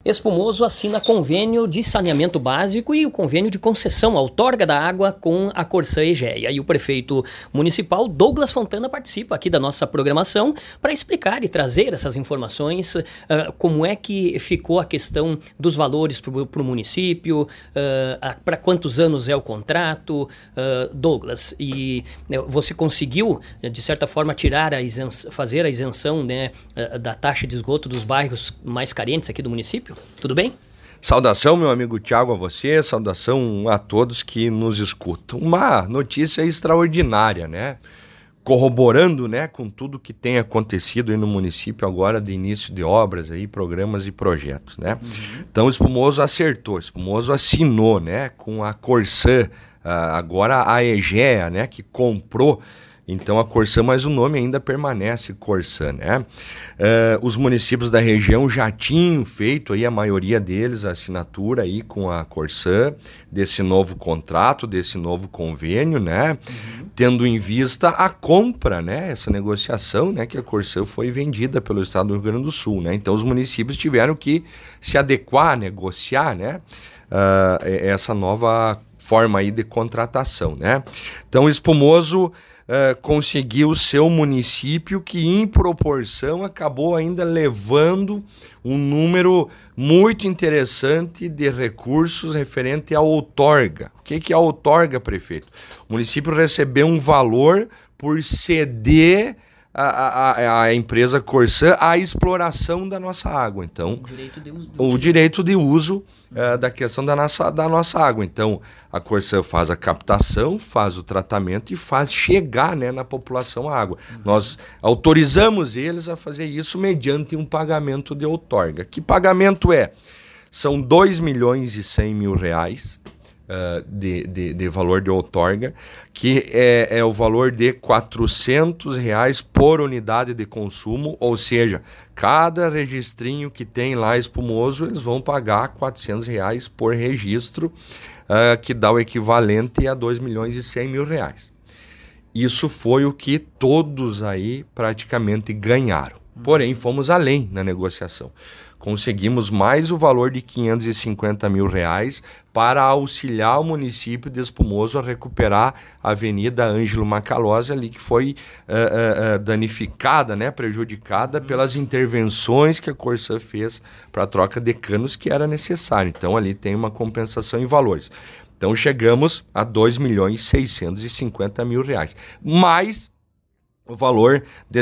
Espumoso assina convênio de saneamento básico e o convênio de concessão à outorga da água com a Corsã Egea. E o prefeito municipal, Douglas Fontana, participa aqui da nossa programação para explicar e trazer essas informações, como é que ficou a questão dos valores para o município, para quantos anos é o contrato. Douglas, e você conseguiu, de certa forma, fazer a isenção, né, da taxa de esgoto dos bairros mais carentes aqui do município? Tudo bem? Saudação, meu amigo Thiago, a você, saudação a todos que nos escutam. Uma notícia extraordinária, né? Corroborando, né, com tudo que tem acontecido aí no município agora de início de obras, aí, programas e projetos, né? Então o Espumoso acertou, Espumoso assinou, né, com a Corsã, agora a Egea, né, que comprou. Então a Corsã, mas o nome ainda permanece Corsã, né? Os municípios da região já tinham feito aí, a maioria deles, a assinatura aí com a Corsã, desse novo contrato, desse novo convênio, né? Tendo em vista a compra, né? Essa negociação, né? Que a Corsã foi vendida pelo estado do Rio Grande do Sul, né? Então os municípios tiveram que se adequar, negociar, né? Essa nova forma aí de contratação, né? Então o Espumoso conseguiu seu município, que em proporção acabou ainda levando um número muito interessante de recursos referente à outorga. O que é a outorga, prefeito? O município recebeu um valor por ceder a empresa Corsã a exploração da nossa água. Então, o direito de uso da questão da nossa água. Então, a Corsã faz a captação, faz o tratamento e faz chegar, né, na população a água. Nós autorizamos eles a fazer isso mediante um pagamento de outorga. Que pagamento é? São 2.100.000 reais. De valor de outorga, que é o valor de R$400 por unidade de consumo, ou seja, cada registrinho que tem lá Espumoso, eles vão pagar R$400 por registro, que dá o equivalente a R$2.100.000. Isso foi o que todos aí praticamente ganharam. Porém, fomos além na negociação. Conseguimos mais o valor de R$550.000 para auxiliar o município de Espumoso a recuperar a Avenida Ângelo Macalossi, ali que foi danificada, né, prejudicada pelas intervenções que a Corsã fez para a troca de canos que era necessário. Então ali tem uma compensação em valores. Então chegamos a R$2.650.000, mais o valor de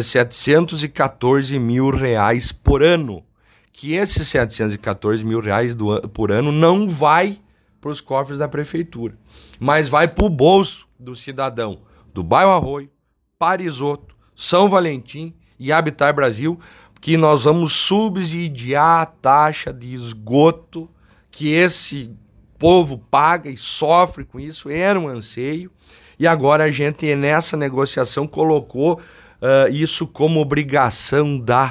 R$714.000 por ano. Que esses R$714.000 por ano não vai para os cofres da prefeitura, mas vai para o bolso do cidadão do Bairro Arroio, Parisoto, São Valentim e Habitat Brasil, que nós vamos subsidiar a taxa de esgoto que esse povo paga e sofre com isso, era um anseio, e agora a gente nessa negociação colocou isso como obrigação da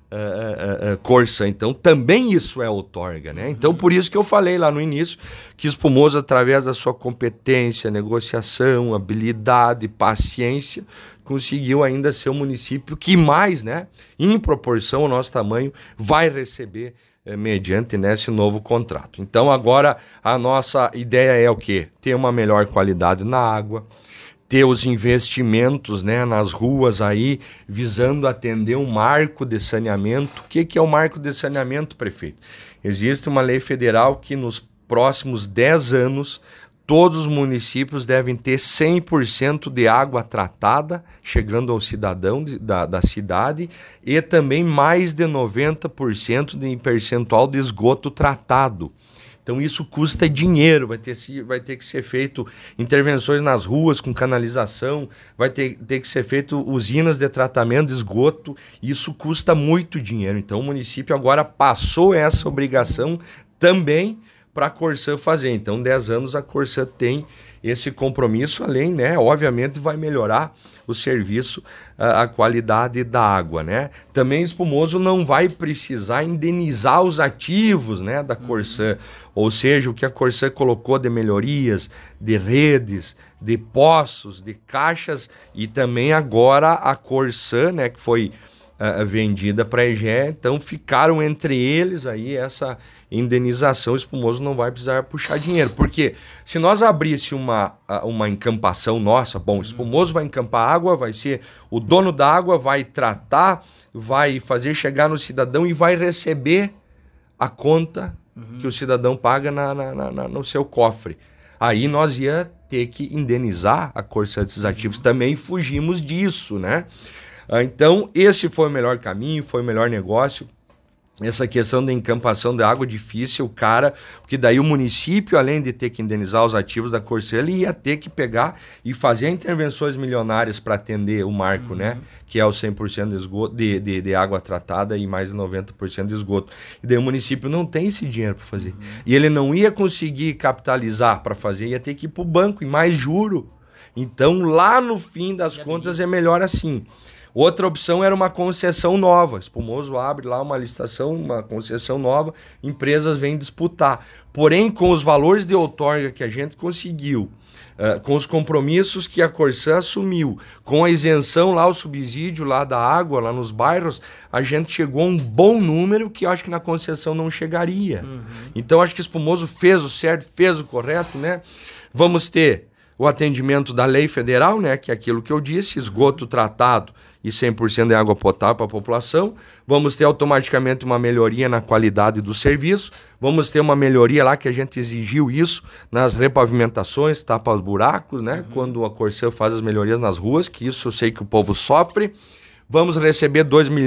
Corsã. Então também isso é outorga, né? Então por isso que eu falei lá no início que Espumoso, através da sua competência, negociação, habilidade, paciência, conseguiu ainda ser o município que mais, né, em proporção ao nosso tamanho, vai receber mediante nesse novo contrato. Então agora a nossa ideia é o quê? Ter uma melhor qualidade na água, ter os investimentos, né, nas ruas aí, visando atender um marco de saneamento. O que é o marco de saneamento, prefeito? Existe uma lei federal que nos próximos 10 anos todos os municípios devem ter 100% de água tratada chegando ao cidadão da cidade e também mais de 90% de percentual de esgoto tratado. Então isso custa dinheiro, vai ter que ser feito intervenções nas ruas com canalização, vai ter que ser feito usinas de tratamento de esgoto, isso custa muito dinheiro. Então o município agora passou essa obrigação também para a Corsã fazer. Então 10 anos a Corsã tem esse compromisso, além, né, obviamente vai melhorar o serviço, a qualidade da água, né? Também Espumoso não vai precisar indenizar os ativos, né, da Corsã, ou seja, o que a Corsã colocou de melhorias, de redes, de poços, de caixas, e também agora a Corsã, né, que foi vendida para a EGE, então ficaram entre eles aí essa indenização, o espumoso não vai precisar puxar dinheiro, porque se nós abrisse uma encampação nossa, bom, o espumoso vai encampar água, vai ser o dono da água, vai tratar, vai fazer chegar no cidadão e vai receber a conta que o cidadão paga no seu cofre. Aí nós ia ter que indenizar a Corsã desses ativos também, fugimos disso, né? Então, esse foi o melhor caminho, foi o melhor negócio. Essa questão da encampação da água difícil, cara, porque daí o município, além de ter que indenizar os ativos da Corsã, ele ia ter que pegar e fazer intervenções milionárias para atender o marco, né? Que é o 100% de esgoto, de água tratada e mais de 90% de esgoto. E daí o município não tem esse dinheiro para fazer. E ele não ia conseguir capitalizar para fazer, ia ter que ir para o banco, e mais juro. Então, lá no fim das contas, é melhor assim. Outra opção era uma concessão nova. Espumoso abre lá uma licitação, uma concessão nova, empresas vêm disputar. Porém, com os valores de outorga que a gente conseguiu, com os compromissos que a Corsã assumiu, com a isenção lá, o subsídio lá da água, lá nos bairros, a gente chegou a um bom número que eu acho que na concessão não chegaria. Então, acho que Espumoso fez o certo, fez o correto, né? Vamos ter o atendimento da lei federal, né, que é aquilo que eu disse, esgoto tratado e 100% de água potável para a população. Vamos ter automaticamente uma melhoria na qualidade do serviço. Vamos ter uma melhoria lá que a gente exigiu isso nas repavimentações, tapa os buracos, né, quando a Corsã faz as melhorias nas ruas, que isso eu sei que o povo sofre. Vamos receber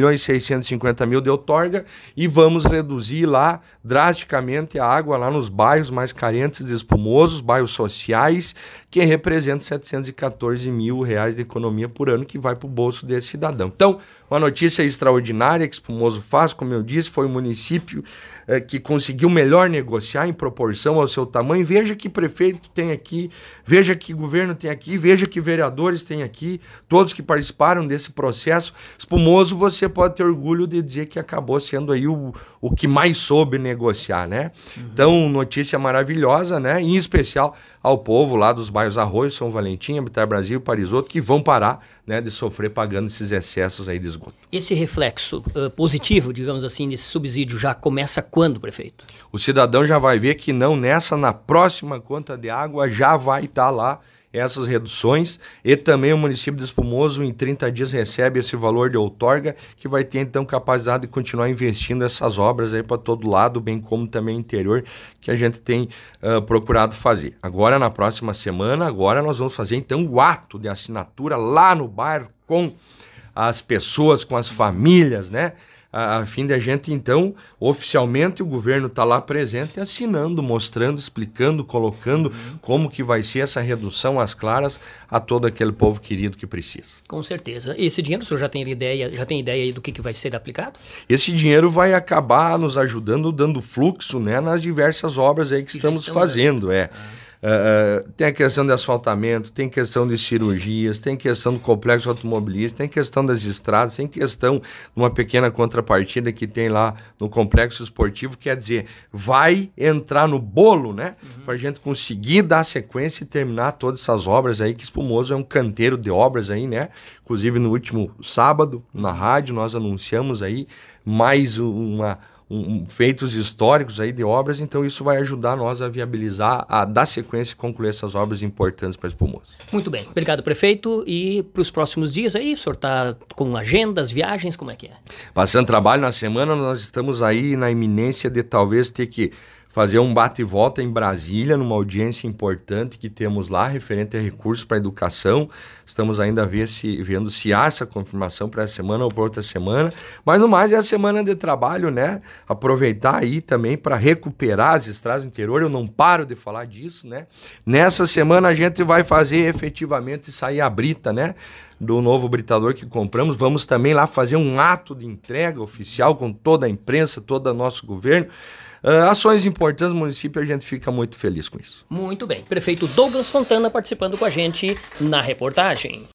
2.650.000 de outorga e vamos reduzir lá drasticamente a água lá nos bairros mais carentes de Espumoso, bairros sociais, que representam R$714 mil de economia por ano que vai para o bolso desse cidadão. Então, uma notícia extraordinária que Espumoso faz, como eu disse, foi o município que conseguiu melhor negociar em proporção ao seu tamanho. Veja que prefeito tem aqui, veja que governo tem aqui, veja que vereadores tem aqui, todos que participaram desse processo. Espumoso, você pode ter orgulho de dizer que acabou sendo aí o que mais soube negociar, né? Então, notícia maravilhosa, né? Em especial ao povo lá dos bairros Arroio, São Valentim, Habitat Brasil, Parisoto, que vão parar, né, de sofrer pagando esses excessos aí de esgoto. Esse reflexo positivo, digamos assim, desse subsídio já começa quando, prefeito? O cidadão já vai ver que na próxima conta de água já vai estar lá essas reduções, e também o município de Espumoso em 30 dias recebe esse valor de outorga, que vai ter então capacidade de continuar investindo essas obras aí para todo lado, bem como também interior, que a gente tem procurado fazer. Agora, na próxima semana, nós vamos fazer então o ato de assinatura lá no bairro com as pessoas, com as famílias, né? A fim de a gente, então, oficialmente o governo está lá presente, assinando, mostrando, explicando, colocando como que vai ser essa redução às claras a todo aquele povo querido que precisa. Com certeza. E esse dinheiro, o senhor já tem ideia aí do que vai ser aplicado? Esse dinheiro vai acabar nos ajudando, dando fluxo, né, nas diversas obras aí que estamos fazendo, tem a questão de asfaltamento, tem questão de cirurgias, tem questão do complexo automobilístico, tem questão das estradas, tem questão de uma pequena contrapartida que tem lá no complexo esportivo, quer dizer, vai entrar no bolo, né, para a gente conseguir dar sequência e terminar todas essas obras aí, que Espumoso é um canteiro de obras aí, né, inclusive no último sábado, na rádio, nós anunciamos aí mais feitos históricos aí de obras, então isso vai ajudar nós a viabilizar, a dar sequência e concluir essas obras importantes para Espumoso. Muito bem, obrigado, prefeito. E para os próximos dias aí, o senhor está com agendas, viagens, como é que é? Passando trabalho na semana, nós estamos aí na iminência de talvez ter que fazer um bate e volta em Brasília, numa audiência importante que temos lá, referente a recursos para a educação. Estamos ainda vendo se há essa confirmação para essa semana ou para outra semana. Mas no mais é a semana de trabalho, né? Aproveitar aí também para recuperar as estradas do interior. Eu não paro de falar disso, né? Nessa semana a gente vai fazer efetivamente sair a brita, né, do novo britador que compramos. Vamos também lá fazer um ato de entrega oficial com toda a imprensa, todo o nosso governo. Ações importantes do município, a gente fica muito feliz com isso. Muito bem. Prefeito Douglas Fontana participando com a gente na reportagem.